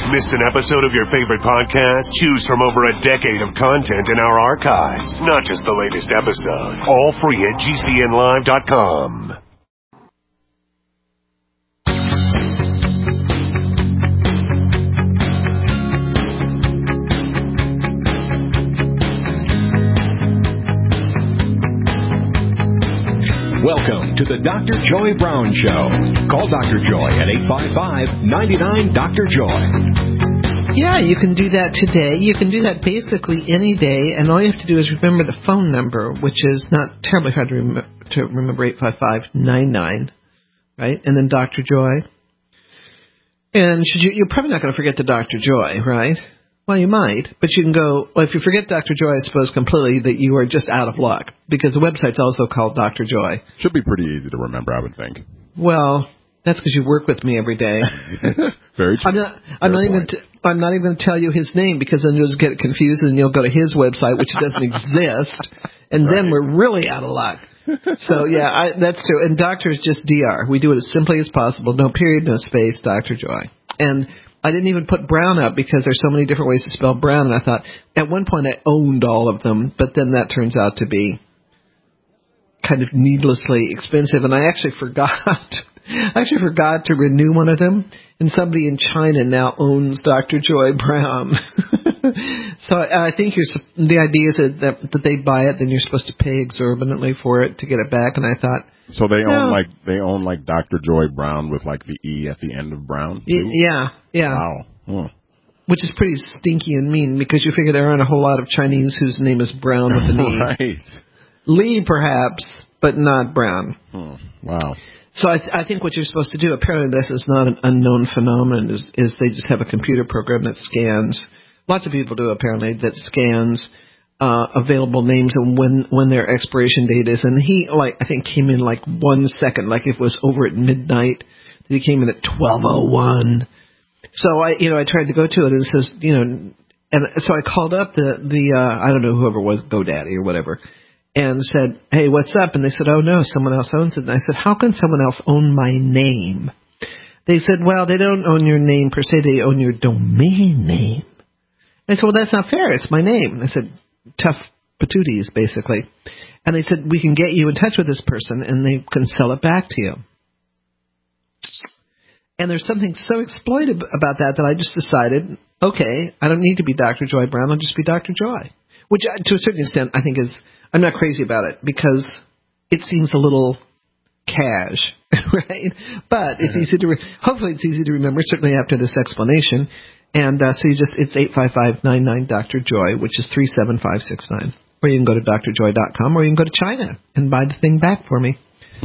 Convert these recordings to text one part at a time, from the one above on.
Missed an episode of your favorite podcast? Choose from over a decade of content in our archives, not just the latest episode. All free at GCNlive.com. Welcome to the Dr. Joy Brown Show. Call Dr. Joy at 855-99-DR-JOY. Yeah, you can do that today. You can do that basically any day, and all you have to do is remember the phone number, which is not terribly hard to remember, 855-99, right? And then Dr. Joy. And you're probably not going to forget the Dr. Joy, right? Well, you might, but you can go, well, if you forget Dr. Joy, I suppose completely that you are just out of luck, because the website's also called Dr. Joy. Should be pretty easy to remember, I would think. Well, that's because you work with me every day. Very true. I'm not even going to tell you his name, because then you'll just get confused and you'll go to his website, which doesn't exist, and then we're really out of luck. So, yeah, that's true. And doctor is just DR. We do it as simply as possible. No period, no space, Dr. Joy. And I didn't even put Brown up because there's so many different ways to spell Brown, and I thought at one point I owned all of them, but then that turns out to be kind of needlessly expensive, and I actually forgot to renew one of them, and somebody in China now owns Dr. Joy Brown. So I think the idea is that they buy it, then you're supposed to pay exorbitantly for it to get it back, and I thought, so they own like Dr. Joy Brown with like the E at the end of Brown? Yeah. Wow. Huh. Which is pretty stinky and mean, because you figure there aren't a whole lot of Chinese whose name is Brown with an E. Right. Lee, perhaps, but not Brown. Wow. So I think what you're supposed to do, apparently this is not an unknown phenomenon, is they just have a computer program that scans, lots of people do apparently, that scans available names and when their expiration date is. And he, I think came in 1 second, like if it was over at midnight, he came in at 12:01. So I tried to go to it, and it says, and so I called up the I don't know, whoever it was, GoDaddy or whatever, and said, hey, what's up? And they said, oh no, someone else owns it. And I said, how can someone else own my name? They said, well, they don't own your name per se, they own your domain name. And I said, well, that's not fair, it's my name. And I said, tough patooties, basically. And they said, we can get you in touch with this person, and they can sell it back to you. And there's something so exploitive about that I just decided, okay, I don't need to be Dr. Joy Brown, I'll just be Dr. Joy. Which, to a certain extent, I think I'm not crazy about it, because it seems a little cash, right? But it's easy hopefully it's easy to remember, certainly after this explanation. And so it's 855-99-DR-JOY, which is 37569. Or you can go to drjoy.com, or you can go to China and buy the thing back for me.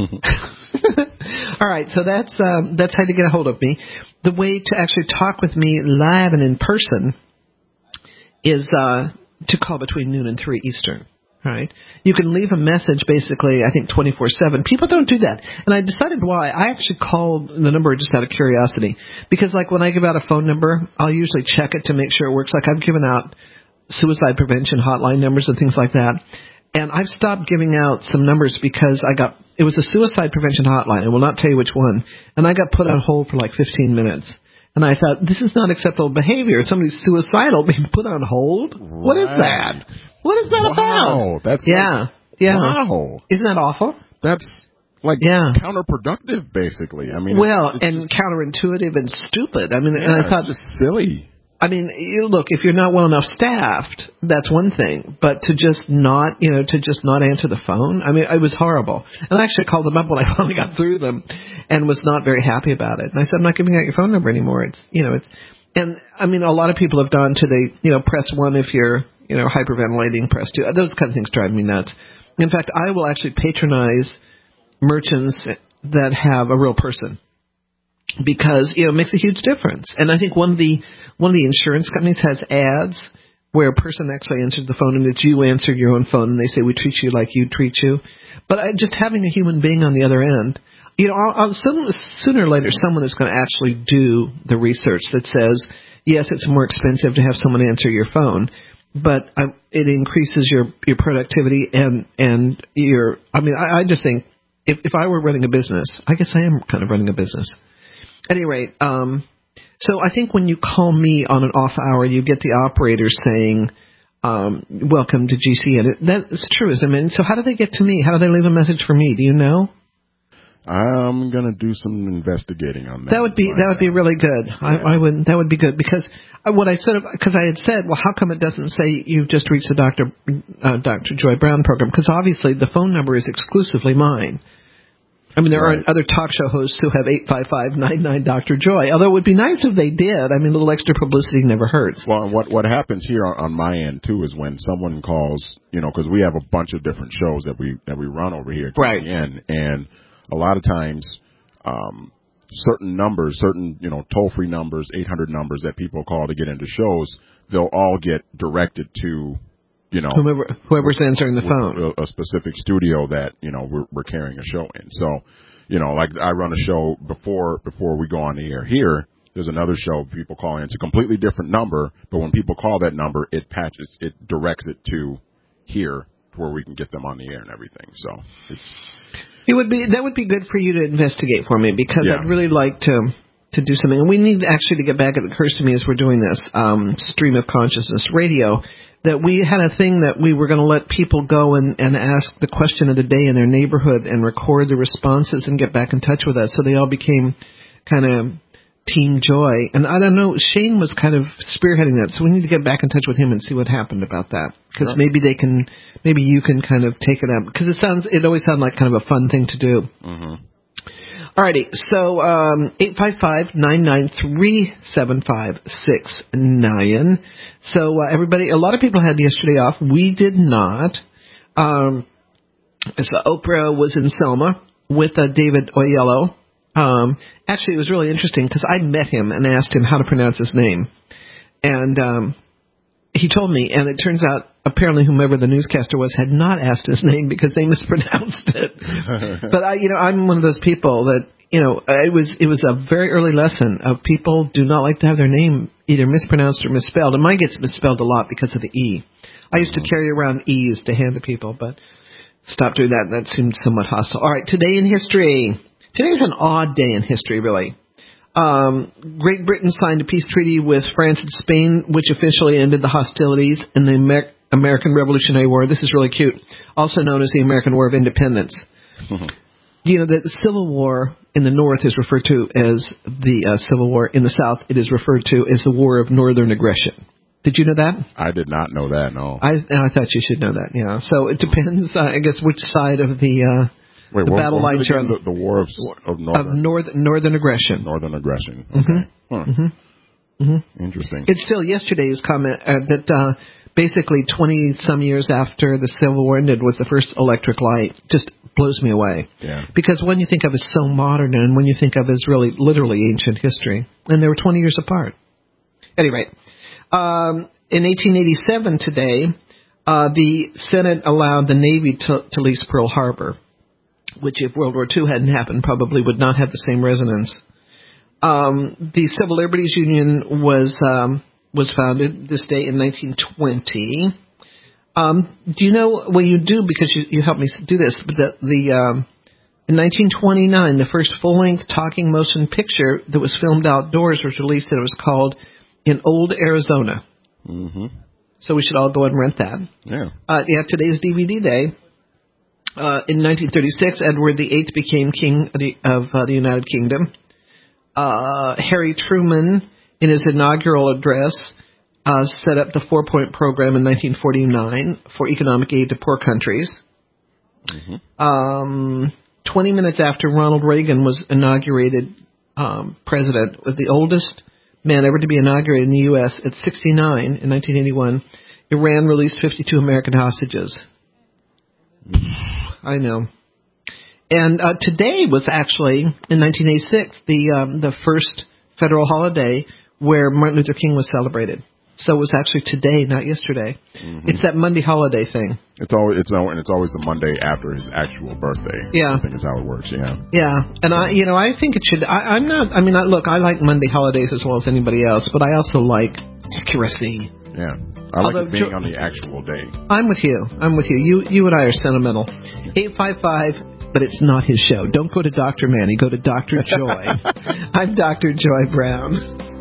All right, so that's how to get a hold of me. The way to actually talk with me live and in person is to call between noon and 3 Eastern. Right? You can leave a message basically, I think, 24/7. People don't do that. And I decided why. I actually called the number just out of curiosity. Because when I give out a phone number, I'll usually check it to make sure it works. I've given out suicide prevention hotline numbers and things like that. And I've stopped giving out some numbers because it was a suicide prevention hotline. I will not tell you which one. And I got put on hold for 15 minutes. And I thought, this is not acceptable behavior. Somebody's suicidal being put on hold? Right. What is that? What is that about? Wow, that's yeah. Wow. Isn't that awful? That's counterproductive, basically. I mean, and counterintuitive and stupid. I mean, and I thought, it's just silly. I mean, look, if you're not well enough staffed, that's one thing. But to just not answer the phone, I mean, it was horrible. And I actually called them up when I finally got through them, and was not very happy about it. And I said, I'm not giving out your phone number anymore. And I mean, a lot of people have gone to press 1 if you're, hyperventilating, press 2. Those kind of things drive me nuts. In fact, I will actually patronize merchants that have a real person, because it makes a huge difference. And I think one of the insurance companies has ads where a person actually answers the phone, and it's you answered your own phone, and they say, we treat you like you treat you. But just having a human being on the other end, sooner or later someone is going to actually do the research that says, yes, it's more expensive to have someone answer your phone, but it increases your productivity and your. I mean, I just think if I were running a business, I guess I am kind of running a business. At any rate, So I think when you call me on an off hour, you get the operator saying, welcome to GCN. That's true, isn't it? So how do they get to me? How do they leave a message for me? Do you know? I'm gonna do some investigating on that. That would be really good. Yeah. I would. That would be good because what I said, because I had said, well, how come it doesn't say you've just reached the Dr. Joy Brown program? Because obviously the phone number is exclusively mine. I mean, there are other talk show hosts who have 855-99 Dr. Joy. Although it would be nice if they did. I mean, a little extra publicity never hurts. Well, what happens here on my end too is when someone calls, because we have a bunch of different shows that we run over here at GCN, and a lot of times, certain numbers, toll-free numbers, 800 numbers that people call to get into shows, they'll all get directed to, whoever's answering the phone, a specific studio that, we're carrying a show in. So, like I run a show before we go on the air here. There's another show people call in. It's a completely different number, but when people call that number, it directs it to here where we can get them on the air and everything. So that would be good for you to investigate for me because I'd really like to do something. And we need actually to get back. It occurs to me as we're doing this Stream of Consciousness Radio that we had a thing that we were going to let people go and ask the question of the day in their neighborhood and record the responses and get back in touch with us. So they all became kind of Team Joy. And I don't know, Shane was kind of spearheading that. So we need to get back in touch with him and see what happened about that. Because maybe you can kind of take it up. Because it always sounded like kind of a fun thing to do. Mm-hmm. Alrighty, so 855-993-7569. So everybody, a lot of people had yesterday off. We did not. So Oprah was in Selma with David Oyelowo. Actually, it was really interesting because I met him and asked him how to pronounce his name. And he told me, and it turns out apparently whomever the newscaster was had not asked his name because they mispronounced it. But I'm one of those people that, it was a very early lesson of people do not like to have their name either mispronounced or misspelled. And mine gets misspelled a lot because of the E. I used to carry around E's to hand to people, but stopped doing that. That seemed somewhat hostile. All right, today in history. Today's an odd day in history, really. Great Britain signed a peace treaty with France and Spain, which officially ended the hostilities in the American Revolutionary War. This is really cute. Also known as the American War of Independence. Mm-hmm. The Civil War in the North is referred to as the Civil War. In the South, it is referred to as the War of Northern Aggression. Did you know that? I did not know that, no. I thought you should know that, yeah. So it depends, I guess, which side of the battle lines you're on. The War of Northern Aggression. Northern Aggression. Okay. Mm-hmm. Huh. Mm-hmm. Mm-hmm. Interesting. It's still yesterday's comment that basically 20-some years after the Civil War ended was the first electric light. Just blows me away. Yeah. Because when you think of as so modern and when you think of as really literally ancient history, and they were 20 years apart. Anyway, in 1887 today, the Senate allowed the Navy to lease Pearl Harbor, which if World War II hadn't happened probably would not have the same resonance. The Civil Liberties Union was founded this day in 1920. Do you know what you do, because you helped me do this, but in 1929, the first full-length talking motion picture that was filmed outdoors was released, and it was called In Old Arizona. Mm-hmm. So we should all go and rent that. Yeah. Today's DVD day. In 1936, Edward VIII became king of the United Kingdom. Harry Truman, in his inaugural address, set up the 4-point program in 1949 for economic aid to poor countries. Mm-hmm. 20 minutes after Ronald Reagan was inaugurated president, was the oldest man ever to be inaugurated in the U.S. at 69 in 1981, Iran released 52 American hostages. I know. And today was actually, in 1986, the first federal holiday where Martin Luther King was celebrated. So it was actually today, not yesterday. Mm-hmm. It's that Monday holiday thing. It's always the Monday after his actual birthday. Yeah, I think is how it works. Yeah. Yeah, and I think it should. I'm not. I mean, look, I like Monday holidays as well as anybody else, but I also like accuracy. Yeah, I like it being on the actual day. I'm with you. You and I are sentimental. 855, but it's not his show. Don't go to Dr. Manny. Go to Dr. Joy. I'm Dr. Joy Brown.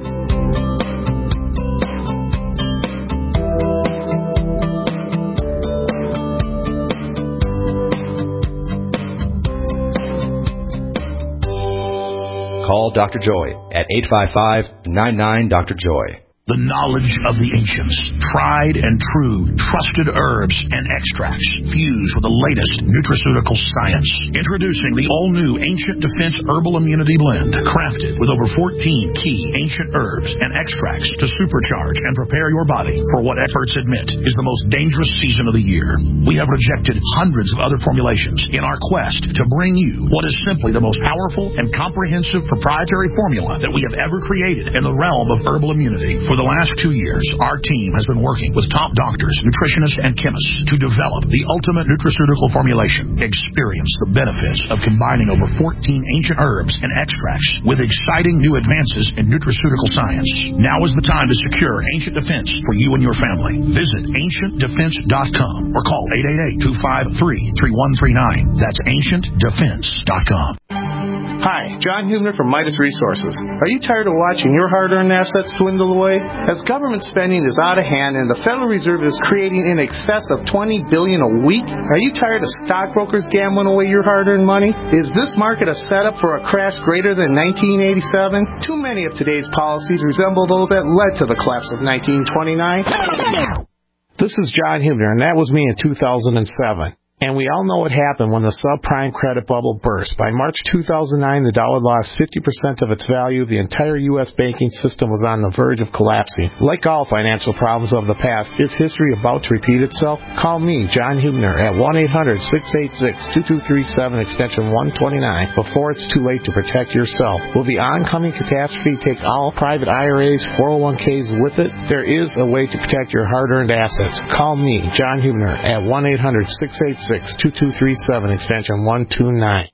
call Dr. Joy at 855-99-DR-JOY. The knowledge of the ancients, tried and true, trusted herbs and extracts fused with the latest nutraceutical science. Introducing the all-new Ancient Defense Herbal Immunity Blend, crafted with over 14 key ancient herbs and extracts to supercharge and prepare your body for what experts admit is the most dangerous season of the year. We have rejected hundreds of other formulations in our quest to bring you what is simply the most powerful and comprehensive proprietary formula that we have ever created in the realm of herbal immunity. For the last 2 years, our team has been working with top doctors, nutritionists, and chemists to develop the ultimate nutraceutical formulation. Experience the benefits of combining over 14 ancient herbs and extracts with exciting new advances in nutraceutical science. Now is the time to secure Ancient Defense for you and your family. Visit AncientDefense.com or call 888-253-3139. That's AncientDefense.com. Hi, John Hubner from Midas Resources. Are you tired of watching your hard-earned assets dwindle away? As government spending is out of hand and the Federal Reserve is creating in excess of $20 billion a week, are you tired of stockbrokers gambling away your hard-earned money? Is this market a setup for a crash greater than 1987? Too many of today's policies resemble those that led to the collapse of 1929. This is John Hubner, and that was me in 2007. And we all know what happened when the subprime credit bubble burst. By March 2009, the dollar lost 50% of its value. The entire U.S. banking system was on the verge of collapsing. Like all financial problems of the past, is history about to repeat itself? Call me, John Hubner, at 1-800-686-2237, extension 129, before it's too late to protect yourself. Will the oncoming catastrophe take all private IRAs, 401ks with it? There is a way to protect your hard-earned assets. Call me, John Hubner, at 1-800-686-2237, extension 129.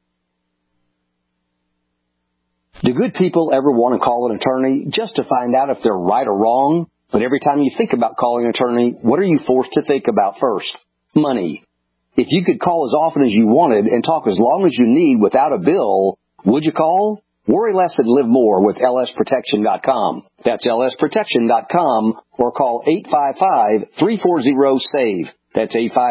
Do good people ever want to call an attorney just to find out if they're right or wrong? But every time you think about calling an attorney, what are you forced to think about first? Money. If you could call as often as you wanted and talk as long as you need without a bill, would you call? Worry less and live more with lsprotection.com. That's lsprotection.com or call 855-340-SAVE. That's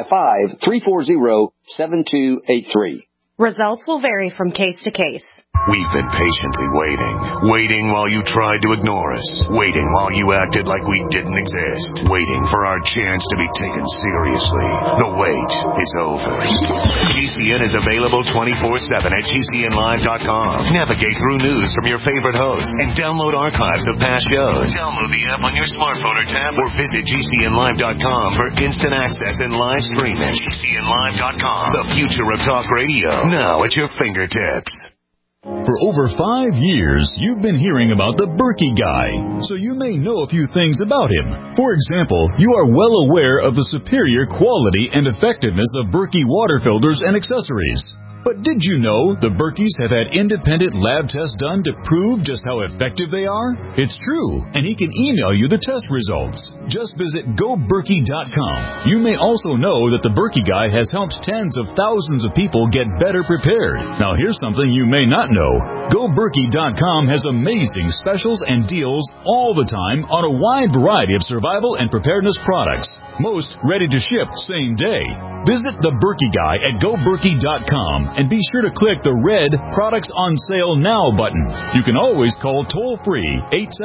855-340-7283. Results will vary from case to case. We've been patiently waiting while you tried to ignore us, waiting while you acted like we didn't exist, waiting for our chance to be taken seriously. The wait is over. GCN is available 24/7 at GCNlive.com. Navigate through news from your favorite hosts and download archives of past shows. Download the app on your smartphone or tablet or visit GCNlive.com for instant access and live streaming. GCNlive.com, the future of talk radio, now at your fingertips. For over 5 years, you've been hearing about the Berkey Guy, so you may know a few things about him. For example, you are well aware of the superior quality and effectiveness of Berkey water filters and accessories. But did you know the Berkeys have had independent lab tests done to prove just how effective they are? It's true, and he can email you the test results. Just visit GoBerkey.com. You may also know that the Berkey Guy has helped tens of thousands of people get better prepared. Now here's something you may not know. GoBerkey.com has amazing specials and deals all the time on a wide variety of survival and preparedness products. Most ready to ship same day. Visit the Berkey Guy at GoBerkey.com and be sure to click the red Products on Sale Now button. You can always call toll-free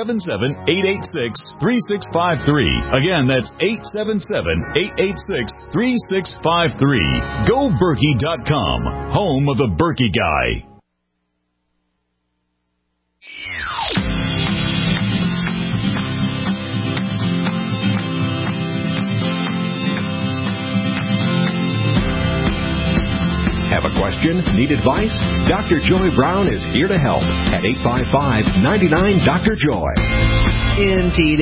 877-886-3653. Again, that's 877-886-3653. GoBerkey.com, home of the Berkey Guy. Have a question? Need advice? Dr. Joy Brown is here to help at 855-99-DR-JOY. Indeed,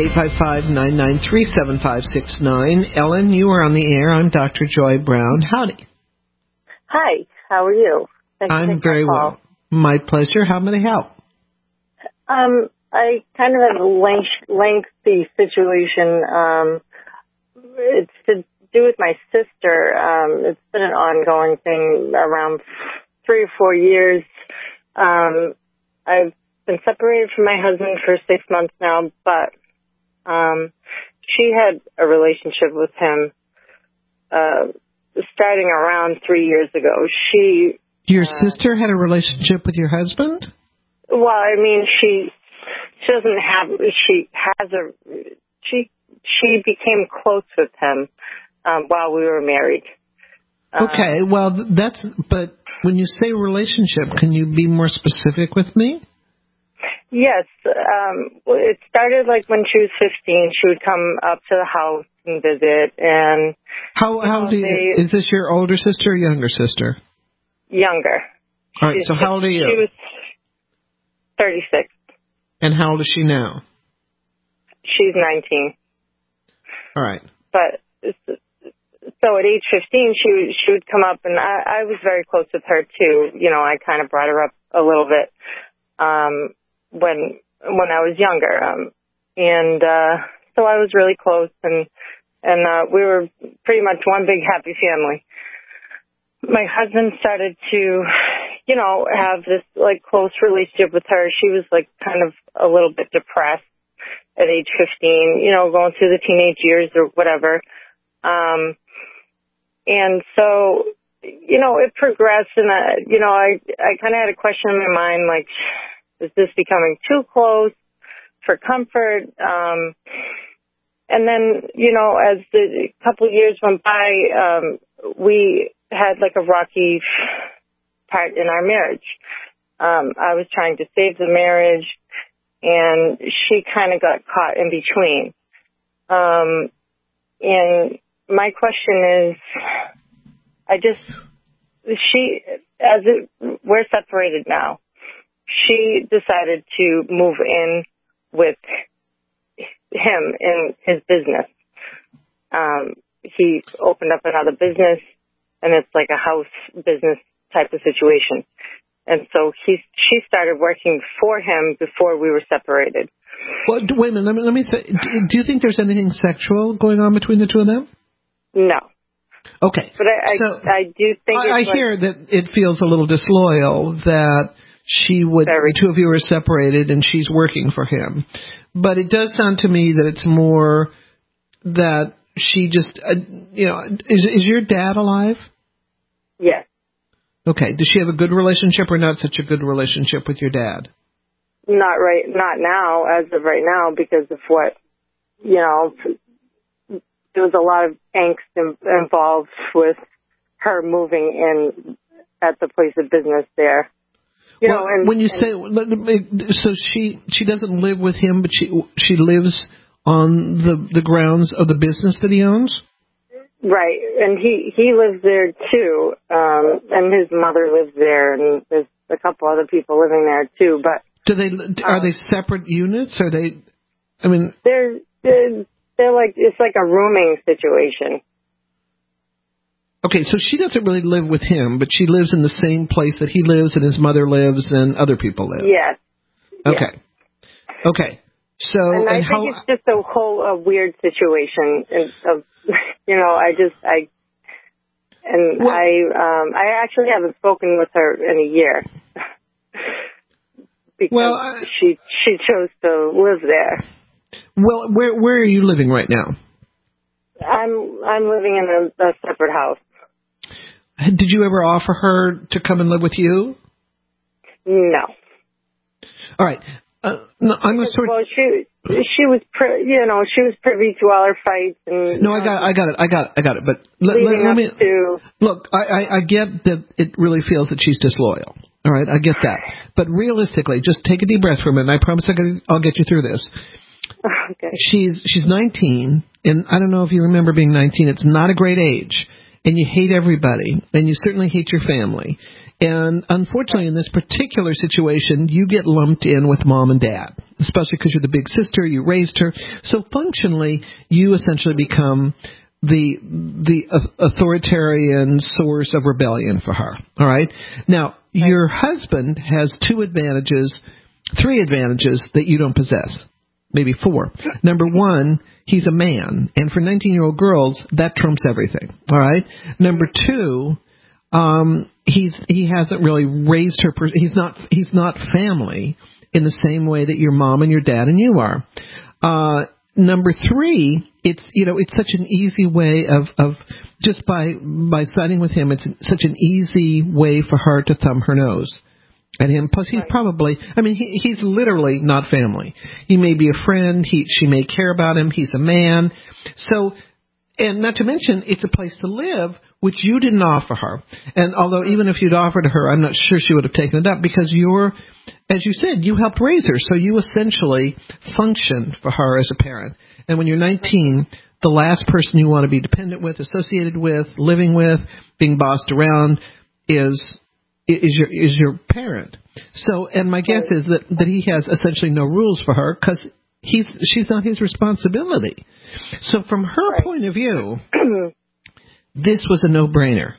855-993-7569. Ellen, you are on the air. I'm Dr. Joy Brown. Howdy. Hi, how are you? I'm very well. My pleasure. How may I help? I kind of have a lengthy situation. It's to do with my sister. It's been an ongoing thing around 3 or 4 years. I've been separated from my husband for 6 months now, but she had a relationship with him starting around 3 years ago. Your sister had a relationship with your husband? Well, I mean, she doesn't have. She became close with him while we were married. Okay, well, but when you say relationship, can you be more specific with me? Yes. It started like when she was 15. She would come up to the house and visit. And how do you, is this your older sister or younger sister? Younger. All right, so how old are you? She was 36. And how old is she now? She's 19. All right. But so at age 15, she would come up, and I was very close with her too. You know, I kind of brought her up a little bit when I was younger, and so I was really close, and we were pretty much one big happy family. My husband started to, you know, have this like close relationship with her. She was like kind of a little bit depressed at age 15, you know, going through the teenage years or whatever. And so, you know, it progressed, and, you know, I kind of had a question in my mind, like, is this becoming too close for comfort? And then, you know, as the couple of years went by, we had like a rocky part in our marriage. I was trying to save the marriage, and she kind of got caught in between. And my question is, we're separated now. She decided to move in with him in his business. He opened up another business, and it's like a house business type of situation. And so she started working for him before we were separated. Well, wait a minute. Let me say, do you think there's anything sexual going on between the two of them? No. Okay. But I do think I hear that it feels a little disloyal that the two of you are separated and she's working for him. But it does sound to me that it's more that she just, you know, is your dad alive? Yes. Okay. Does she have a good relationship or not such a good relationship with your dad? Not now, as of right now, because of what, you know, there was a lot of angst involved with her moving in at the place of business there. You know, and when you say, so she doesn't live with him, but she lives on the grounds of the business that he owns? Right, and he lives there too, and his mother lives there, and there's a couple other people living there too. But are they separate units? Are they? I mean, they're like, it's like a rooming situation. Okay, so she doesn't really live with him, but she lives in the same place that he lives and his mother lives and other people live. Yes. Okay. Yes. Okay. So, and I think it's just a whole weird situation. And, you know, I actually haven't spoken with her in a year because she chose to live there. Well, where are you living right now? I'm living in a separate house. Did you ever offer her to come and live with you? No. All right. No, I'm going to sort. Well, she was privy to all her fights and. No, I got it. But let me look. I get that it really feels that she's disloyal. All right, I get that. But realistically, just take a deep breath for a minute. I promise I'll get you through this. Okay. She's 19, and I don't know if you remember being 19. It's not a great age, and you hate everybody, and you certainly hate your family. And unfortunately, in this particular situation, you get lumped in with mom and dad, especially because you're the big sister, you raised her. So functionally, you essentially become the authoritarian source of rebellion for her. All right? Now, your husband has three advantages that you don't possess. Maybe four. Number one, he's a man, and for 19-year-old girls, that trumps everything. All right. Number two, he hasn't really raised her. He's not family in the same way that your mom and your dad and you are. Number three, it's such an easy way of just by siding with him. It's such an easy way for her to thumb her nose. at him. Plus, he's probably, I mean, he's literally not family. He may be a friend. She may care about him. He's a man. So, and not to mention, it's a place to live, which you didn't offer her. And although even if you'd offered her, I'm not sure she would have taken it up because you're, as you said, you helped raise her. So you essentially functioned for her as a parent. And when you're 19, the last person you want to be dependent with, associated with, living with, being bossed around is your parent. So, and my guess is that he has essentially no rules for her because she's not his responsibility. So from her point of view, this was a no-brainer.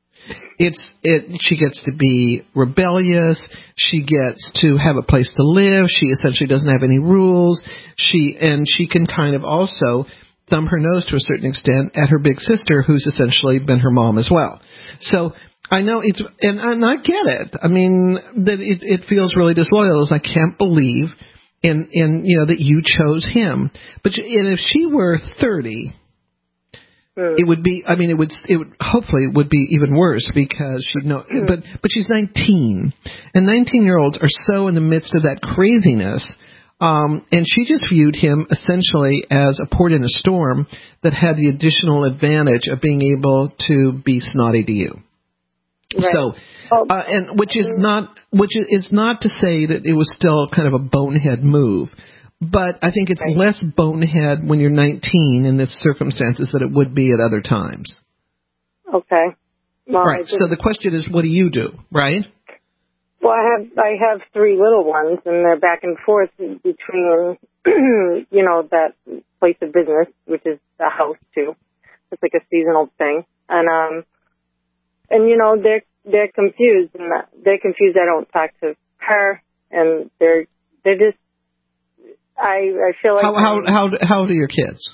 She gets to be rebellious. She gets to have a place to live. She essentially doesn't have any rules. She can kind of also thumb her nose to a certain extent at her big sister, who's essentially been her mom as well. So I know and I get it. I mean, that it feels really disloyal. I can't believe in that you chose him. But if she were 30, it would be. I mean, it would hopefully would be even worse because she'd know. But she's 19, and 19-year-olds are so in the midst of that craziness. And she just viewed him essentially as a port in a storm that had the additional advantage of being able to be snotty to you. Right. So, and which is not to say that it was still kind of a bonehead move, but I think it's less bonehead when you're 19 in this circumstances than it would be at other times. Okay. Well, right. So the question is, what do you do? Right. Well, I have 3 little ones, and they're back and forth between, that place of business, which is the house too. It's like a seasonal thing, and they're confused, and they're confused. I don't talk to her, and they're just. I feel like how old are your kids?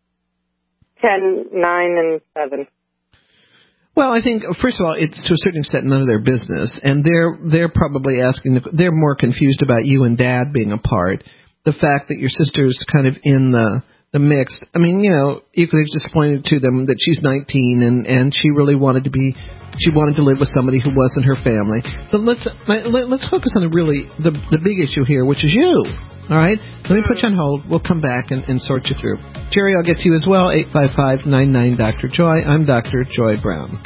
10, 9, and 7. Well, I think, first of all, it's to a certain extent none of their business, and they're probably asking, they're more confused about you and Dad being apart. The fact that your sister's kind of in the mix. I mean, you could have just pointed to them that she's 19 and she really wanted to live with somebody who wasn't her family. But let's focus on the big issue here, which is you. All right? Let me put you on hold. We'll come back and sort you through. Jerry, I'll get to you as well. 855-99-Dr. Joy. I'm Dr. Joy Brown.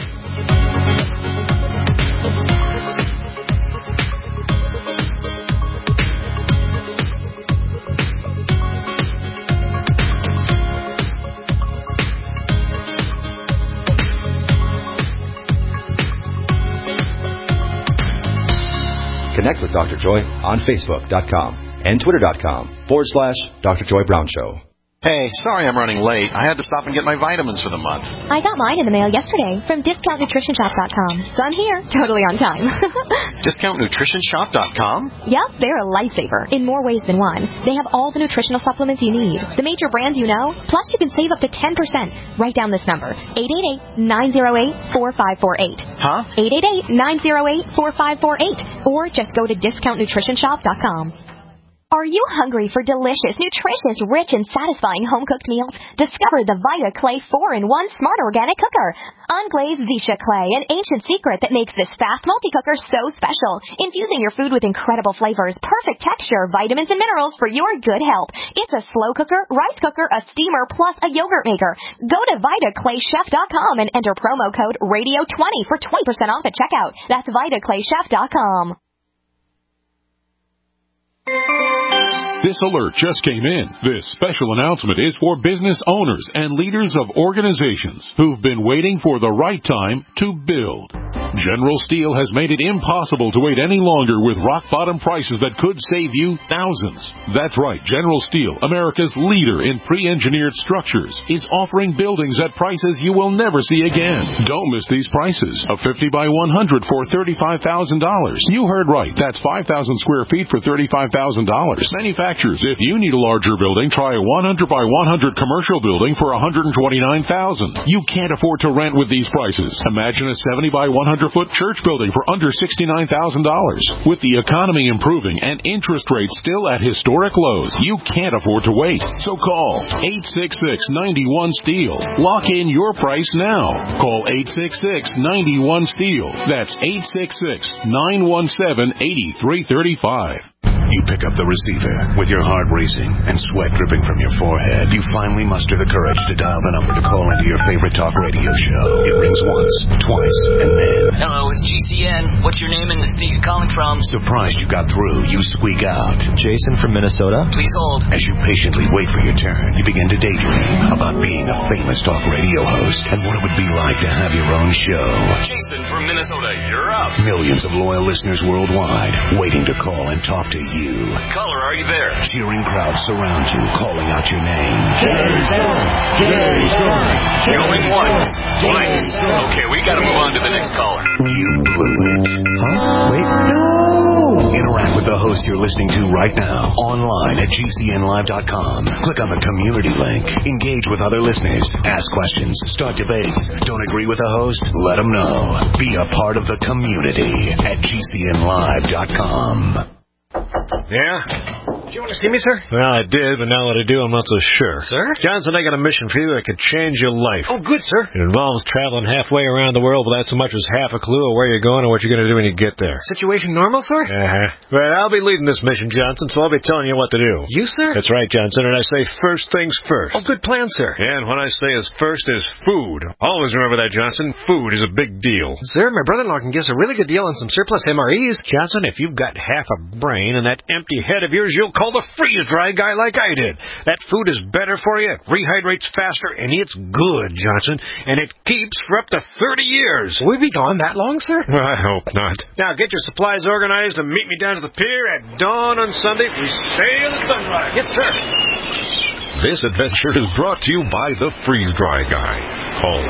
Connect with Dr. Joy on Facebook.com and Twitter.com/Dr. Joy Brown Show. Hey, sorry I'm running late. I had to stop and get my vitamins for the month. I got mine in the mail yesterday from DiscountNutritionShop.com, so I'm here, totally on time. DiscountNutritionShop.com? Yep, they're a lifesaver in more ways than one. They have all the nutritional supplements you need, the major brands you know, plus you can save up to 10%. Write down this number, 888-908-4548. Huh? 888-908-4548. Or just go to DiscountNutritionShop.com. Are you hungry for delicious, nutritious, rich, and satisfying home-cooked meals? Discover the Vita Clay 4-in-1 Smart Organic Cooker. Unglazed Zisha clay, an ancient secret that makes this fast multi-cooker so special. Infusing your food with incredible flavors, perfect texture, vitamins, and minerals for your good health. It's a slow cooker, rice cooker, a steamer, plus a yogurt maker. Go to VitaClayChef.com and enter promo code RADIO20 for 20% off at checkout. That's VitaClayChef.com. This alert just came in. This special announcement is for business owners and leaders of organizations who've been waiting for the right time to build. General Steel has made it impossible to wait any longer with rock-bottom prices that could save you thousands. That's right. General Steel, America's leader in pre-engineered structures, is offering buildings at prices you will never see again. Don't miss these prices. A 50 by 100 for $35,000. You heard right. That's 5,000 square feet for $35,000. Manufactured manufacturers. If you need a larger building, try a 100 by 100 commercial building for $129,000. You can't afford to rent with these prices. Imagine a 70 by 100 foot church building for under $69,000. With the economy improving and interest rates still at historic lows, you can't afford to wait. So call 866-91-STEEL. Lock in your price now. Call 866-91-STEEL. That's 866-917-8335. You pick up the receiver with your heart racing and sweat dripping from your forehead. You finally muster the courage to dial the number to call into your favorite talk radio show. It rings once, twice, and then... Hello, it's GCN. What's your name and the state you're calling from? Surprised you got through, you squeak out. Jason from Minnesota. Please hold. As you patiently wait for your turn, you begin to daydream about being a famous talk radio host and what it would be like to have your own show. Jason from Minnesota, you're up. Millions of loyal listeners worldwide waiting to call and talk to you. Caller, are you there? Cheering crowds surround you, calling out your name. Jason! Jason! Going once, twice. Okay, we gotta move on to the next caller. You blew it. Huh? Wait. No! Interact with the host you're listening to right now, online at GCNlive.com. Click on the community link. Engage with other listeners. Ask questions. Start debates. Don't agree with the host? Let them know. Be a part of the community at GCNlive.com. Yeah? Do you want to see me, sir? Well, I did, but now that I do, I'm not so sure. Sir? Johnson, I got a mission for you that could change your life. Oh, good, sir. It involves traveling halfway around the world without so much as half a clue of where you're going or what you're going to do when you get there. Situation normal, sir? Uh-huh. Well, I'll be leading this mission, Johnson, so I'll be telling you what to do. You, sir? That's right, Johnson, and I say first things first. Oh, good plan, sir. And what I say is first is food. Always remember that, Johnson. Food is a big deal. Sir, my brother-in-law can give us a really good deal on some surplus MREs. Johnson, if you've got half a brain and that empty head of yours, you'll call the freeze-dry guy like I did. That food is better for you, rehydrates faster, and it's good, Johnson. And it keeps for up to 30 years. Will we be gone that long, sir? I hope not. Now, get your supplies organized and meet me down to the pier at dawn on Sunday. We sail at sunrise. Yes, sir. This adventure is brought to you by the Freeze Dry Guy. Call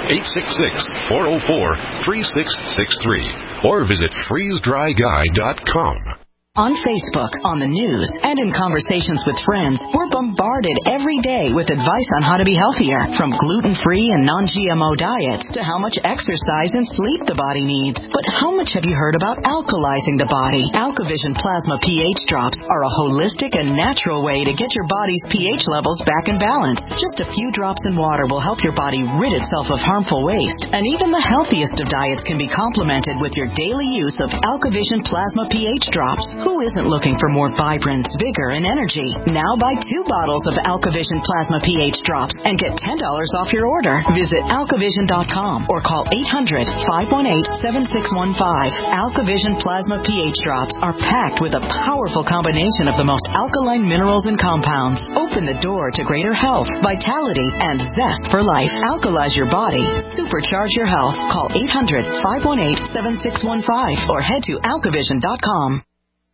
866-404-3663 or visit freezedryguy.com. On Facebook, on the news, and in conversations with friends, we're bombarded every day with advice on how to be healthier, from gluten-free and non-GMO diets to how much exercise and sleep the body needs. But how much have you heard about alkalizing the body? AlkaVision Plasma pH drops are a holistic and natural way to get your body's pH levels back in balance. Just a few drops in water will help your body rid itself of harmful waste. And even the healthiest of diets can be complemented with your daily use of AlkaVision Plasma pH drops. Who isn't looking for more vibrance, vigor, and energy? Now buy 2 bottles of AlkaVision Plasma pH drops and get $10 off your order. Visit alkavision.com or call 800-518-7615. AlkaVision Plasma pH drops are packed with a powerful combination of the most alkaline minerals and compounds. Open the door to greater health, vitality, and zest for life. Alkalize your body. Supercharge your health. Call 800-518-7615 or head to alkavision.com.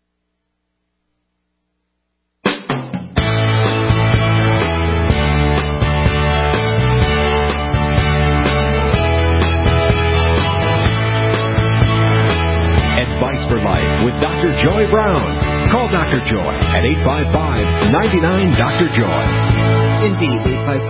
For Life with Dr. Joy Brown. Call Dr. Joy at 855-99-DR-JOY. Indeed,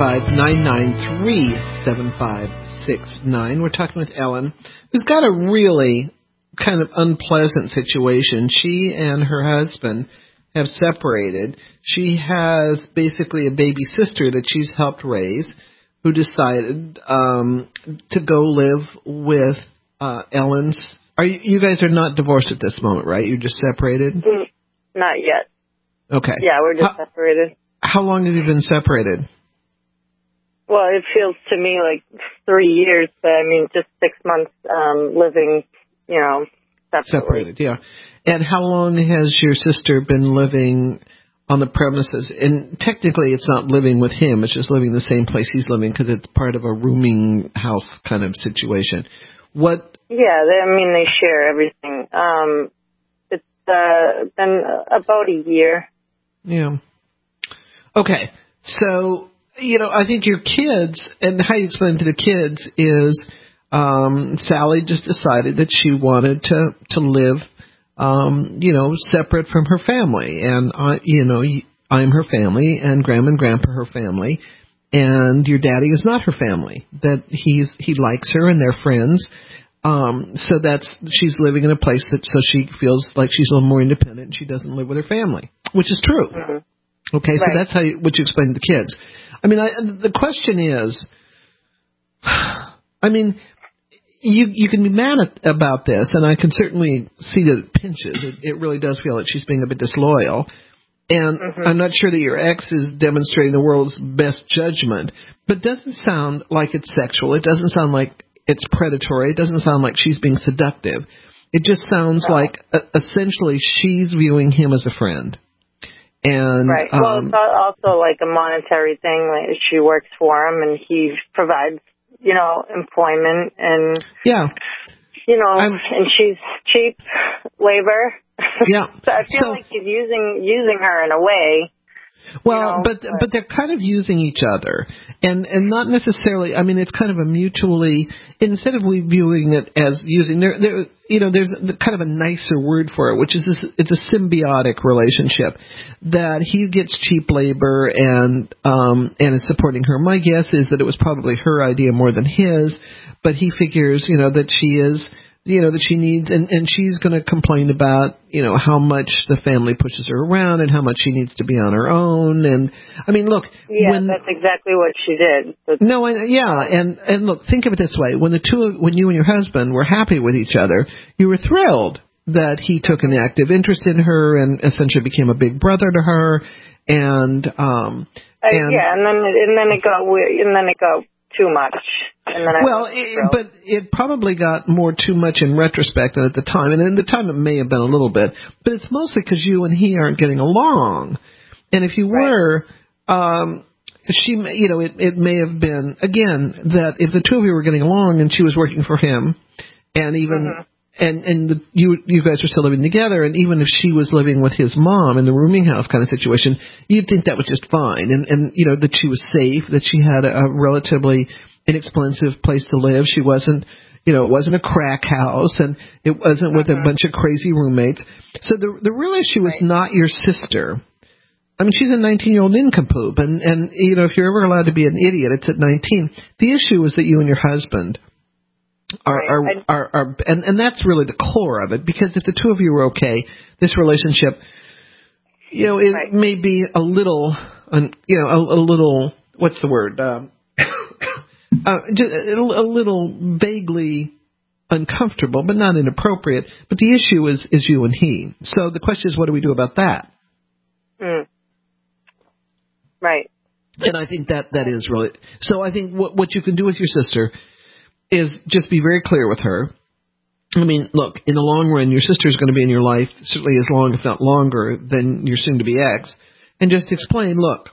855-993-7569. We're talking with Ellen, who's got a really kind of unpleasant situation. She and her husband have separated. She has basically a baby sister that she's helped raise, who decided to go live with Ellen's. You guys are not divorced at this moment, right? You're just separated? Not yet. Okay. Yeah, we're just separated. How long have you been separated? Well, it feels to me like 3 years, but I mean, just 6 months living, separately. Separated, yeah. And how long has your sister been living on the premises? And technically, it's not living with him. It's just living in the same place he's living because it's part of a rooming house kind of situation. Yeah, they share everything. It's been about a year. Yeah. Okay. So, I think your kids, and how you explain to the kids is Sally just decided that she wanted to live, separate from her family. And, I'm her family, and Grandma and Grandpa are her family, and your daddy is not her family. That he likes her and they're friends. So she's living in a place so she feels like she's a little more independent and she doesn't live with her family, which is true. Mm-hmm. Okay, so that's what you explain to the kids. I mean, the question is, I mean, you can be mad about this, and I can certainly see that it pinches. It really does feel like she's being a bit disloyal. And I'm not sure that your ex is demonstrating the world's best judgment, but it doesn't sound like it's sexual. It doesn't sound like it's predatory. It doesn't sound like she's being seductive. It just sounds like essentially she's viewing him as a friend. And well, it's also like a monetary thing. Like she works for him, and he provides, employment, and and she's cheap labor. Yeah. So I feel like he's using her in a way. Well, but they're kind of using each other, and not necessarily. I mean, it's kind of a mutually, instead of we viewing it as using, there's kind of a nicer word for it, which is it's a symbiotic relationship that he gets cheap labor and is supporting her. My guess is that it was probably her idea more than his, but he figures that she is. That she needs, and she's going to complain about, how much the family pushes her around and how much she needs to be on her own. And I mean, look. Yeah, that's exactly what she did. And look, think of it this way. When you and your husband were happy with each other, you were thrilled that he took an active interest in her and essentially became a big brother to her. And then it got too much. And then but it probably got more too much in retrospect than at the time. And at the time it may have been a little bit, but it's mostly because you and he aren't getting along. And if you were, it may have been, again, that if the two of you were getting along and she was working for him, and even, you guys were still living together, and even if she was living with his mom in the rooming house kind of situation, you'd think that was just fine. And that she was safe, that she had a relatively inexpensive place to live. She wasn't, it wasn't a crack house, and it wasn't with a bunch of crazy roommates. So the real issue is not your sister. I mean, she's a 19-year-old nincompoop, and if you're ever allowed to be an idiot, it's at 19. The issue is that you and your husband are and that's really the core of it, because if the two of you are okay, this relationship, it may be a little, a little, what's the word? Just a little vaguely uncomfortable, but not inappropriate. But the issue is you and he. So the question is, what do we do about that? Right. And I think that is really. So I think what you can do with your sister is just be very clear with her. I mean, look, in the long run, your sister is going to be in your life certainly as long, if not longer, than your soon-to-be ex. And just explain, look,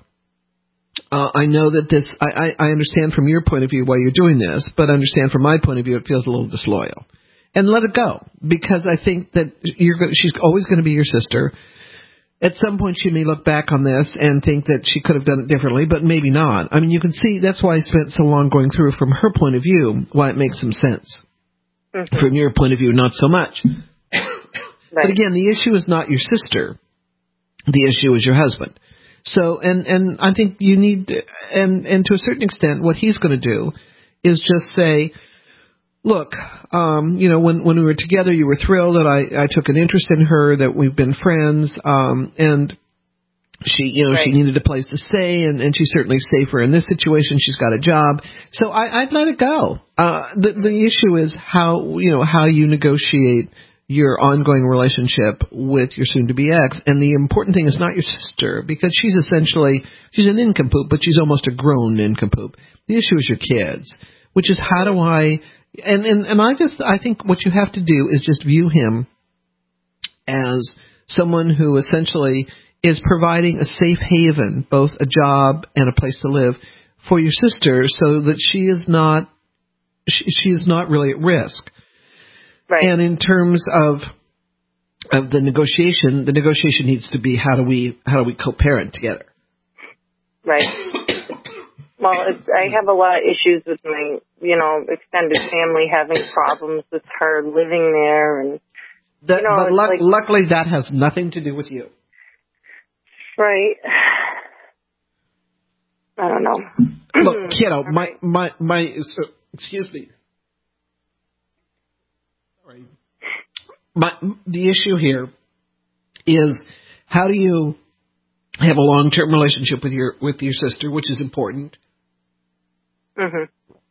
I know that this, I understand from your point of view why you're doing this, but understand from my point of view it feels a little disloyal. And let it go, because I think that she's always going to be your sister. At some point she may look back on this and think that she could have done it differently, but maybe not. I mean, you can see, that's why I spent so long going through from her point of view why it makes some sense. Mm-hmm. From your point of view, not so much. But again, the issue is not your sister. The issue is your husband. So, and I think you need to, and to a certain extent, what he's going to do is just say, look, when we were together, you were thrilled that I took an interest in her, that we've been friends, and she, she needed a place to stay, and she's certainly safer in this situation. She's got a job. So I'd let it go. The issue is how you negotiate your ongoing relationship with your soon-to-be ex. And the important thing is not your sister, because she's a nincompoop, but she's almost a grown nincompoop. The issue is your kids, which is how do I think what you have to do is just view him as someone who essentially is providing a safe haven, both a job and a place to live for your sister, so that she is not really at risk. Right. And in terms of the negotiation needs to be how do we co-parent together. Right. Well, I have a lot of issues with my, extended family having problems with her living there, and luckily that has nothing to do with you. Right. I don't know. Look, kiddo, excuse me. Sorry. The issue here is, how do you have a long-term relationship with your sister, which is important? Mm-hmm.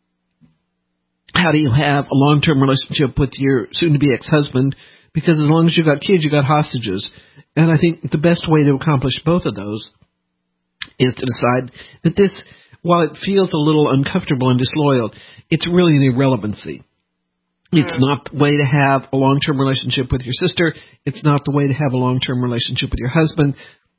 How do you have a long-term relationship with your soon-to-be ex-husband? Because as long as you got kids, you got hostages. And I think the best way to accomplish both of those is to decide that this, while it feels a little uncomfortable and disloyal, it's really an irrelevancy. It's not the way to have a long-term relationship with your sister. It's not the way to have a long-term relationship with your husband.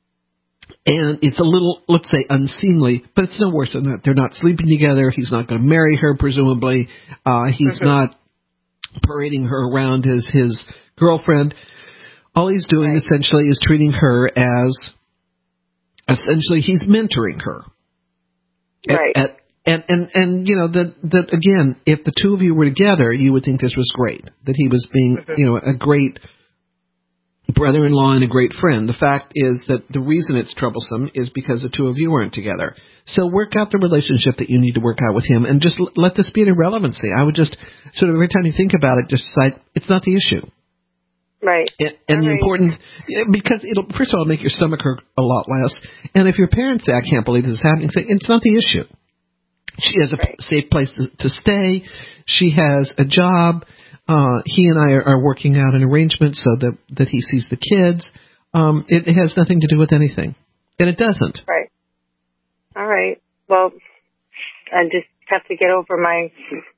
And it's a little, let's say, unseemly, but it's no worse than that. They're not sleeping together. He's not going to marry her, presumably. He's not parading her around as his girlfriend. All he's doing essentially is treating her as, essentially, he's mentoring her. Right. And you know, that again, if the two of you were together, you would think this was great. That he was being, you know, a great brother-in-law and a great friend. The fact is that the reason it's troublesome is because the two of you aren't together. So work out the relationship that you need to work out with him, and just let this be an irrelevancy. I would just sort of, every time you think about it, just decide it's not the issue. Right. And the important, because it'll, first of all, make your stomach hurt a lot less. And if your parents say, I can't believe this is happening, say, it's not the issue. She has a safe place to stay. She has a job. He and I are working out an arrangement so that he sees the kids. It has nothing to do with anything. And it doesn't. Right. All right. Well, I just have to get over my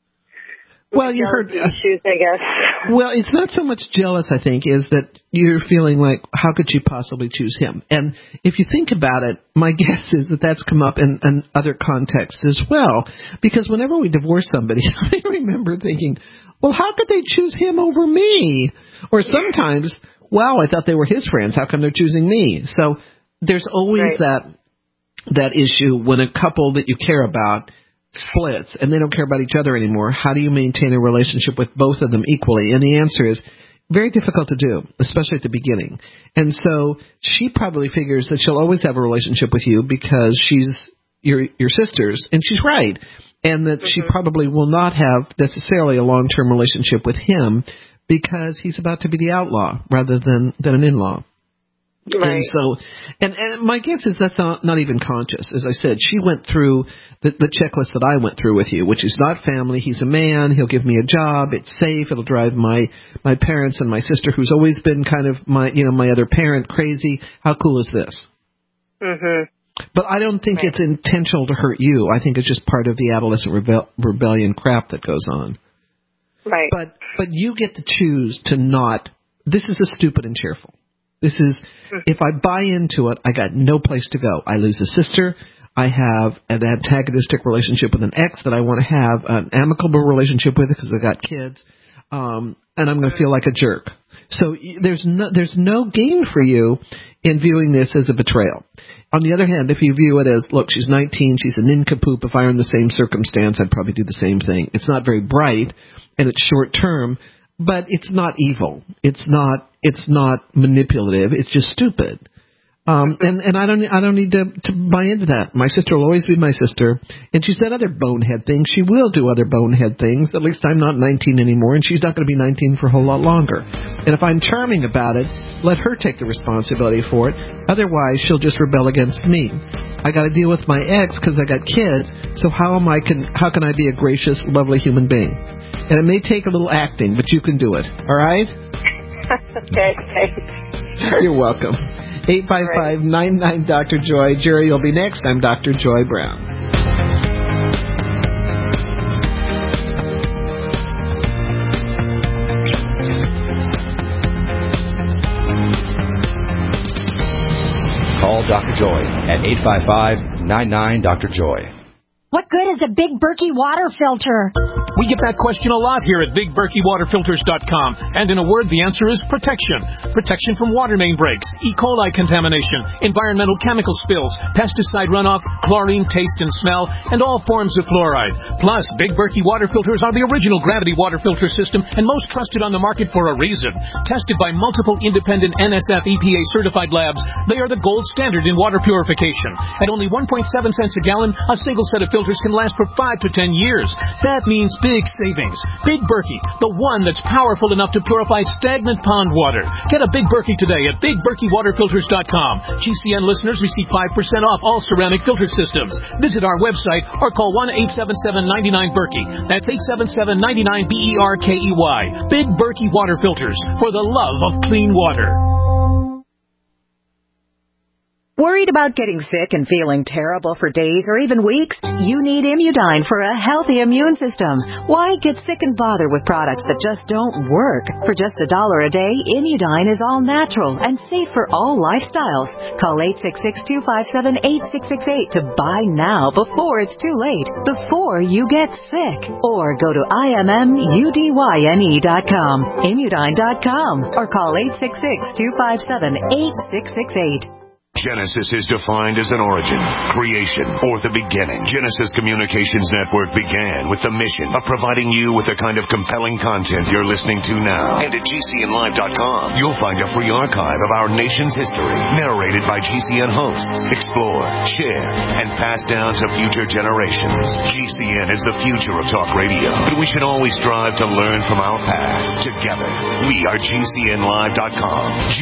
you heard issues, I guess. Well, it's not so much jealous, I think, is that you're feeling like, how could you possibly choose him? And if you think about it, my guess is that that's come up in other contexts as well. Because whenever we divorce somebody, I remember thinking, well, how could they choose him over me? Or sometimes, wow, I thought they were his friends. How come they're choosing me? So there's always that issue when a couple that you care about splits and they don't care about each other anymore. How do you maintain a relationship with both of them equally? And the answer is very difficult to do, especially at the beginning. And so she probably figures that she'll always have a relationship with you because she's your sisters, and she's right. And that she probably will not have necessarily a long-term relationship with him because he's about to be the outlaw rather than an in-law. Right. And so, and my guess is that's not even conscious. As I said, she went through the checklist that I went through with you, which is not family. He's a man. He'll give me a job. It's safe. It'll drive my parents and my sister, who's always been kind of my other parent, crazy. How cool is this? But I don't think it's intentional to hurt you. I think it's just part of the adolescent rebellion crap that goes on. Right. But you get to choose to not. This is a stupid and cheerful. This is, if I buy into it, I got no place to go. I lose a sister. I have an antagonistic relationship with an ex that I want to have an amicable relationship with because I got kids. And I'm going to feel like a jerk. So there's no gain for you in viewing this as a betrayal. On the other hand, if you view it as, look, she's 19, she's a nincompoop. If I were in the same circumstance, I'd probably do the same thing. It's not very bright, and it's short term. But it's not evil. It's not manipulative. It's just stupid. And I don't need to buy into that. My sister will always be my sister, and she's done other bonehead things. She will do other bonehead things. At least I'm not 19 anymore, and she's not going to be 19 for a whole lot longer. And if I'm charming about it, let her take the responsibility for it. Otherwise, she'll just rebel against me. I got to deal with my ex because I got kids. So how can I be a gracious, lovely human being? And it may take a little acting, but you can do it. All right? Okay, thanks. You're welcome. 855-99 Joy. Jerry, you'll be next. I'm Dr. Joy Brown. Call Dr. Joy at 855-99 Dr. Joy. What good is a big Berkey water filter? We get that question a lot here at BigBerkeyWaterFilters.com. And in a word, the answer is protection. Protection from water main breaks, E. coli contamination, environmental chemical spills, pesticide runoff, chlorine taste and smell, and all forms of fluoride. Plus, Big Berkey water filters are the original gravity water filter system and most trusted on the market for a reason. Tested by multiple independent NSF EPA certified labs, they are the gold standard in water purification. At only 1.7 cents a gallon, a single set of filters can last for 5 to 10 years. That means big savings. Big Berkey, the one that's powerful enough to purify stagnant pond water. Get a Big Berkey today at BigBerkeyWaterFilters.com. GCN listeners receive 5% off all ceramic filter systems. Visit our website or call 1-877-99-BERKEY. That's 877-99-BERKEY. Big Berkey Water Filters, for the love of clean water. Worried about getting sick and feeling terrible for days or even weeks? You need Immudyne for a healthy immune system. Why get sick and bother with products that just don't work? For just $1 a day, Immudyne is all natural and safe for all lifestyles. Call 866-257-8668 to buy now before it's too late, before you get sick. Or go to IMMUDYNE.com, Immudyne.com, or call 866-257-8668. Genesis is defined as an origin, creation, or the beginning. Genesis Communications Network began with the mission of providing you with the kind of compelling content you're listening to now. And at GCNlive.com, you'll find a free archive of our nation's history, narrated by GCN hosts, explored, shared, and passed down to future generations. GCN is the future of talk radio, but we should always strive to learn from our past. Together, we are GCNlive.com.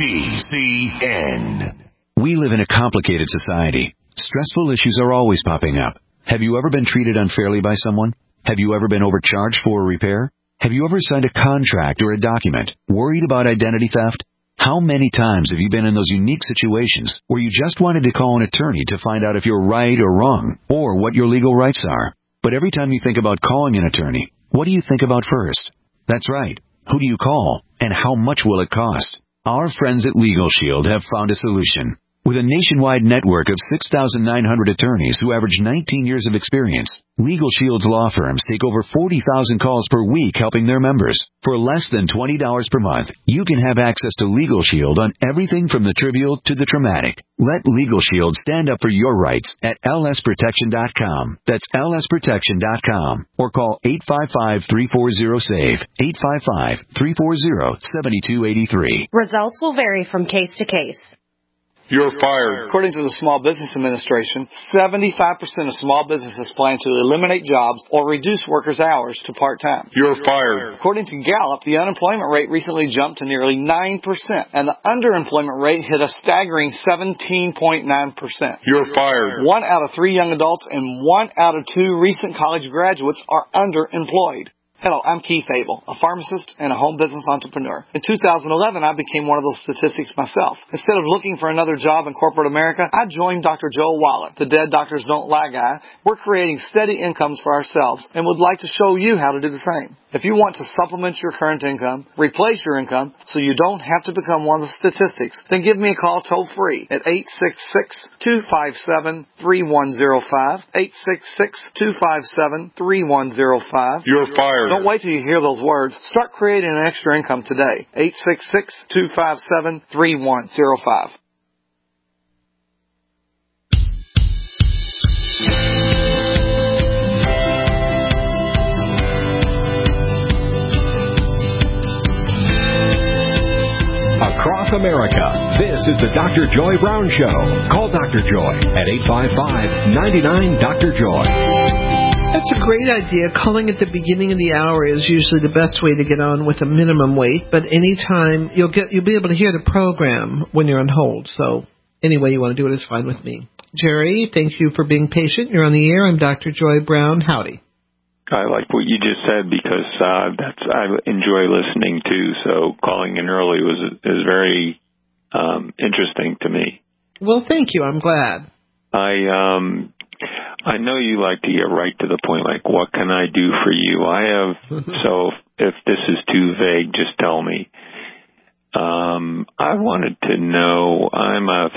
GCN. We live in a complicated society. Stressful issues are always popping up. Have you ever been treated unfairly by someone? Have you ever been overcharged for a repair? Have you ever signed a contract or a document? Worried about identity theft? How many times have you been in those unique situations where you just wanted to call an attorney to find out if you're right or wrong, or what your legal rights are? But every time you think about calling an attorney, what do you think about first? That's right. Who do you call, and how much will it cost? Our friends at Legal Shield have found a solution. With a nationwide network of 6,900 attorneys who average 19 years of experience, Legal Shield's law firms take over 40,000 calls per week helping their members. For less than $20 per month, you can have access to Legal Shield on everything from the trivial to the traumatic. Let Legal Shield stand up for your rights at lsprotection.com. That's lsprotection.com. Or call 855-340-SAVE, 855-340-7283. Results will vary from case to case. You're fired. According to the Small Business Administration, 75% of small businesses plan to eliminate jobs or reduce workers' hours to part-time. You're fired. According to Gallup, the unemployment rate recently jumped to nearly 9%, and the underemployment rate hit a staggering 17.9%. You're fired. 1 out of 3 young adults and 1 out of 2 recent college graduates are underemployed. Hello, I'm Keith Abel, a pharmacist and a home business entrepreneur. In 2011, I became one of those statistics myself. Instead of looking for another job in corporate America, I joined Dr. Joel Wallach, the Dead Doctors Don't Lie guy. We're creating steady incomes for ourselves and would like to show you how to do the same. If you want to supplement your current income, replace your income, so you don't have to become one of the statistics, then give me a call toll-free at 866-257-3105, 866-257-3105. You're fired. Don't wait till you hear those words. Start creating an extra income today. 866-257-3105. Across America, this is the Dr. Joy Brown Show. Call Dr. Joy at 855-99-DR-JOY. That's a great idea. Calling at the beginning of the hour is usually the best way to get on with a minimum wait, but anytime you'll be able to hear the program when you're on hold. So any way you want to do it is fine with me. Jerry, thank you for being patient. You're on the air. I'm Dr. Joy Brown. Howdy. I like what you just said because I enjoy listening to. So calling in early is very interesting to me. Well, thank you. I'm glad. I know you like to get right to the point, like, what can I do for you? So if this is too vague, just tell me. I wanted to know, I'm a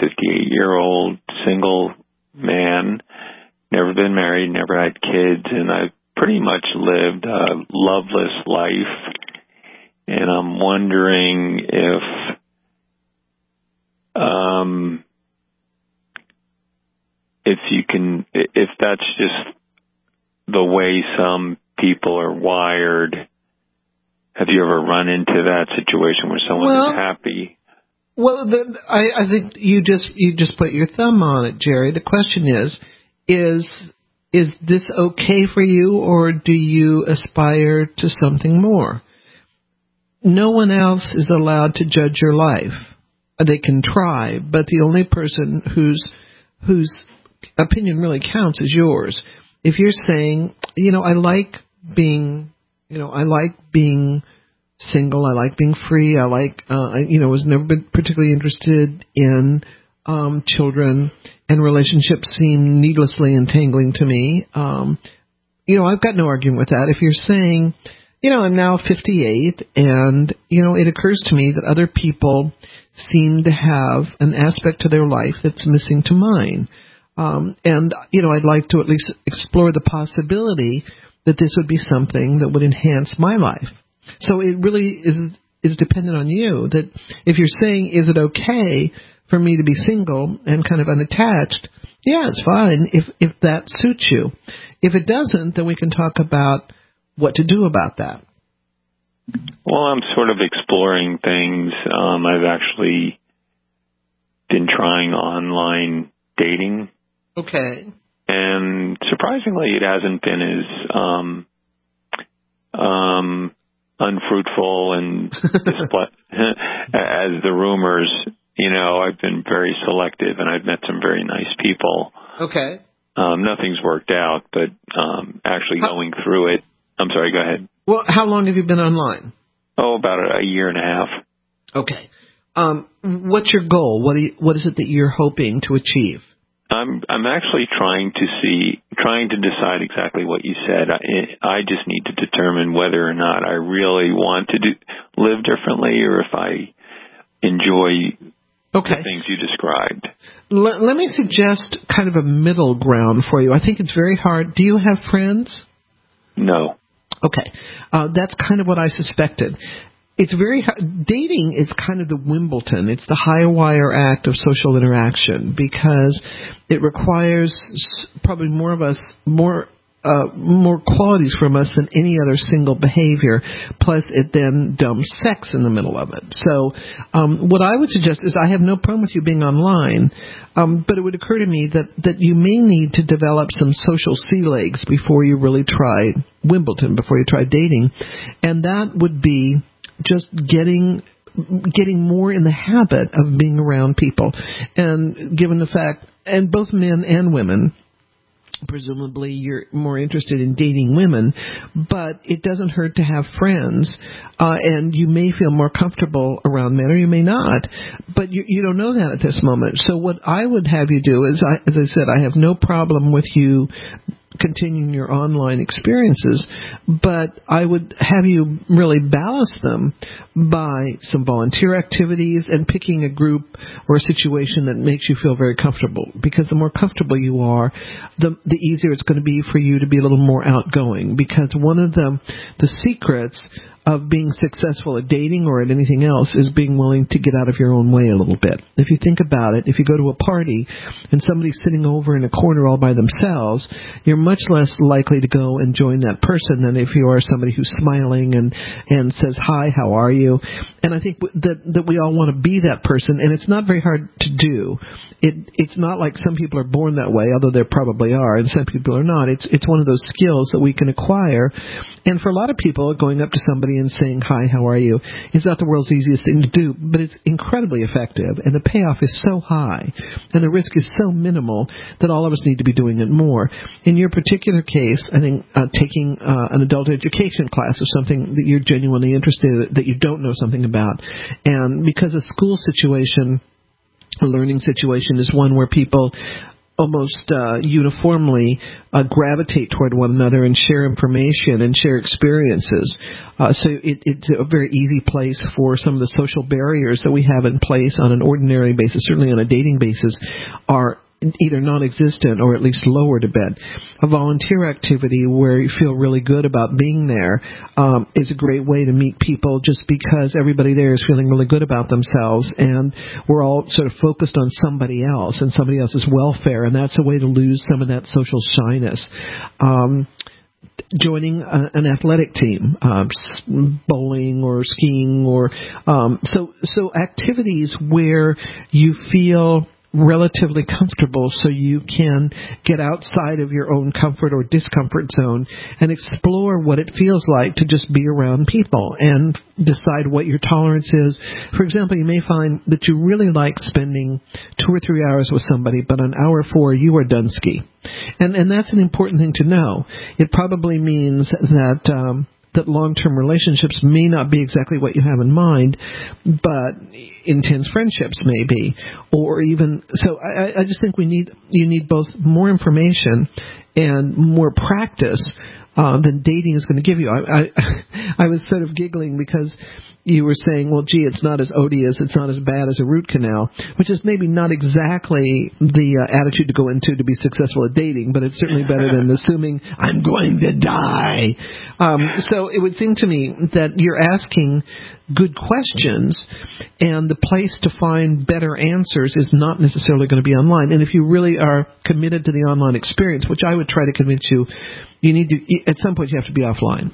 58-year-old single man, never been married, never had kids, and I've pretty much lived a loveless life, and I'm wondering if that's just the way some people are wired. Have you ever run into that situation where someone is happy? Well, I think you just put your thumb on it, Jerry. The question is this okay for you, or do you aspire to something more? No one else is allowed to judge your life. They can try, but the only person whose opinion really counts is yours. If you're saying, I like being single, I like being free, I was never been particularly interested in children, and relationships seem needlessly entangling to me. I've got no argument with that. If you're saying, I'm now 58, and, it occurs to me that other people seem to have an aspect to their life that's missing to mine. And I'd like to at least explore the possibility that this would be something that would enhance my life. So it really is dependent on you. That if you're saying, is it okay for me to be single and kind of unattached? Yeah, it's fine if that suits you. If it doesn't, then we can talk about what to do about that. Well, I'm sort of exploring things. I've actually been trying online dating. Okay. And surprisingly, it hasn't been as unfruitful and as the rumors. I've been very selective, and I've met some very nice people. Okay. Nothing's worked out, but actually going through it. I'm sorry, go ahead. Well, how long have you been online? Oh, about a year and a half. Okay. What's your goal? What is it that you're hoping to achieve? I'm actually trying to decide exactly what you said. I just need to determine whether or not I really want to live differently, or if I enjoy the things you described. Let me suggest kind of a middle ground for you. I think it's very hard. Do you have friends? No. Okay. That's kind of what I suspected. It's very hard. Dating is kind of the Wimbledon. It's the high wire act of social interaction, because it requires probably more qualities from us than any other single behavior. Plus, it then dumps sex in the middle of it. So, what I would suggest is, I have no problem with you being online, but it would occur to me that you may need to develop some social sea legs before you really try Wimbledon, before you try dating, and that would be just getting more in the habit of being around people. And given the fact, and both men and women, presumably you're more interested in dating women, but it doesn't hurt to have friends, and you may feel more comfortable around men, or you may not, but you don't know that at this moment. So what I would have you do is, as I said, I have no problem with you continuing your online experiences, but I would have you really ballast them by some volunteer activities and picking a group or a situation that makes you feel very comfortable, because the more comfortable you are, the easier it's going to be for you to be a little more outgoing, because one of the secrets of being successful at dating or at anything else is being willing to get out of your own way a little bit. If you think about it, if you go to a party and somebody's sitting over in a corner all by themselves, you're much less likely to go and join that person than if you are somebody who's smiling and says, hi, how are you? And I think that we all want to be that person, and it's not very hard to do. It's not like some people are born that way, although there probably are, and some people are not. It's one of those skills that we can acquire. And for a lot of people, going up to somebody and saying, hi, how are you, is not the world's easiest thing to do, but it's incredibly effective, and the payoff is so high, and the risk is so minimal that all of us need to be doing it more. In your particular case, I think taking an adult education class is something that you're genuinely interested in, that you don't know something about. And because a school situation, a learning situation, is one where people almost uniformly gravitate toward one another and share information and share experiences. So it's a very easy place for some of the social barriers that we have in place on an ordinary basis, certainly on a dating basis, are either non-existent or at least lowered a bit. A volunteer activity where you feel really good about being there is a great way to meet people, just because everybody there is feeling really good about themselves, and we're all sort of focused on somebody else and somebody else's welfare, and that's a way to lose some of that social shyness. Joining an athletic team, bowling or skiing, or so activities where you feel relatively comfortable, so you can get outside of your own comfort or discomfort zone and explore what it feels like to just be around people and decide what your tolerance is. For example, you may find that you really like spending 2 or 3 hours with somebody, but on hour 4 you are done-ski. And that's an important thing to know. It probably means that long-term relationships may not be exactly what you have in mind, but intense friendships may be. Or even, so I just think you need both more information and more practice than dating is going to give you. I was sort of giggling because you were saying, well, gee, it's not as odious, it's not as bad as a root canal, which is maybe not exactly the attitude to go into to be successful at dating, but it's certainly better than assuming I'm going to die. So it would seem to me that you're asking good questions, and the place to find better answers is not necessarily going to be online. And if you really are committed to the online experience, which I would try to convince you, you need to, at some point you have to be offline.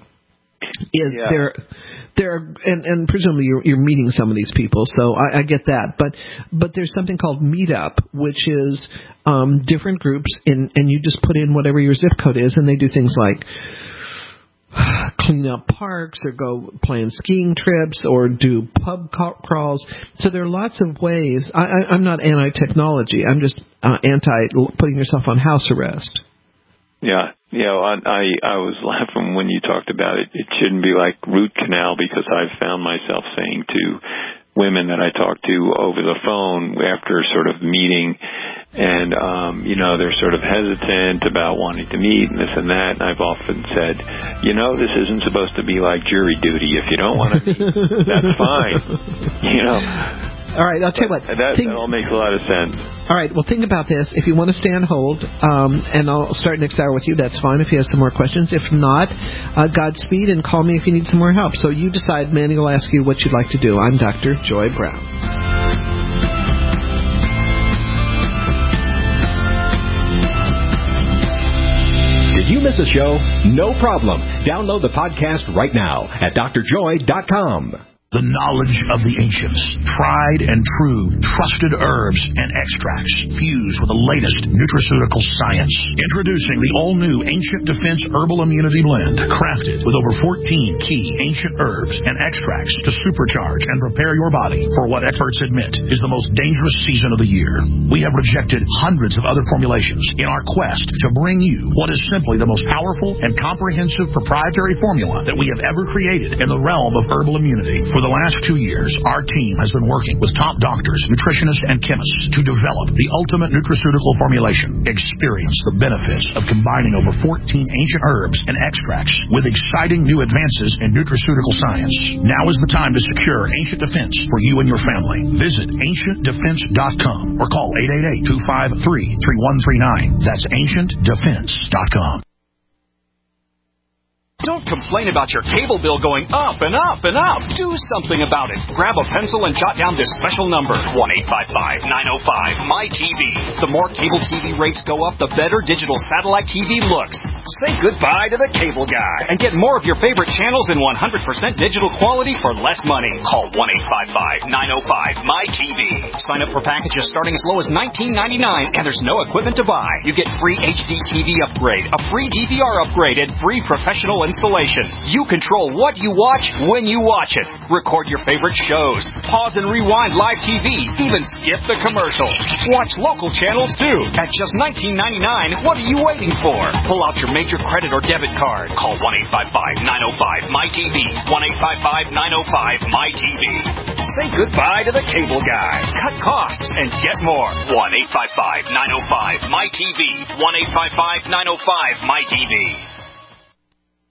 And presumably you're meeting some of these people, so I get that. But there's something called Meetup, which is different groups, and you just put in whatever your zip code is, and they do things like clean up parks, or go plan skiing trips, or do pub crawls. So there are lots of ways. I'm not anti-technology. I'm just anti putting yourself on house arrest. Yeah. I was laughing when you talked about it. It shouldn't be like root canal, because I've found myself saying to women that I talk to over the phone after sort of meeting, and they're sort of hesitant about wanting to meet and this and that, and I've often said, this isn't supposed to be like jury duty. If you don't want to meet, that's fine. All right, I'll tell you what. That all makes a lot of sense. All right, well, think about this. If you want to stay on hold, and I'll start next hour with you, that's fine if you have some more questions. If not, Godspeed, and call me if you need some more help. So you decide. Manny will ask you what you'd like to do. I'm Dr. Joy Brown. Did you miss a show? No problem. Download the podcast right now at drjoy.com. The knowledge of the ancients, tried and true, trusted herbs and extracts fused with the latest nutraceutical science. Introducing the all-new Ancient Defense Herbal Immunity Blend, crafted with over 14 key ancient herbs and extracts to supercharge and prepare your body for what experts admit is the most dangerous season of the year. We have rejected hundreds of other formulations in our quest to bring you what is simply the most powerful and comprehensive proprietary formula that we have ever created in the realm of herbal immunity. For the last 2 years, our team has been working with top doctors, nutritionists, and chemists to develop the ultimate nutraceutical formulation. Experience the benefits of combining over 14 ancient herbs and extracts with exciting new advances in nutraceutical science. Now is the time to secure Ancient Defense for you and your family. Visit ancientdefense.com or call 888-253-3139. That's ancientdefense.com. Don't complain about your cable bill going up and up and up. Do something about it. Grab a pencil and jot down this special number, 1-855-905-MY-TV. The more cable TV rates go up, the better digital satellite TV looks. Say goodbye to the cable guy and get more of your favorite channels in 100% digital quality for less money. Call 1-855-905-MY-TV. Sign up for packages starting as low as $19.99, and there's no equipment to buy. You get free HD TV upgrade, a free DVR upgrade, and free professional installation. You control what you watch when you watch it. Record your favorite shows. Pause and rewind live TV. Even skip the commercials. Watch local channels too. At just $19.99, what are you waiting for? Pull out your major credit or debit card. Call 1-855-905-MY-TV. 1-855-905-MY-TV. Say goodbye to the cable guy. Cut costs and get more. 1-855-905-MY-TV. 1-855-905-MY-TV.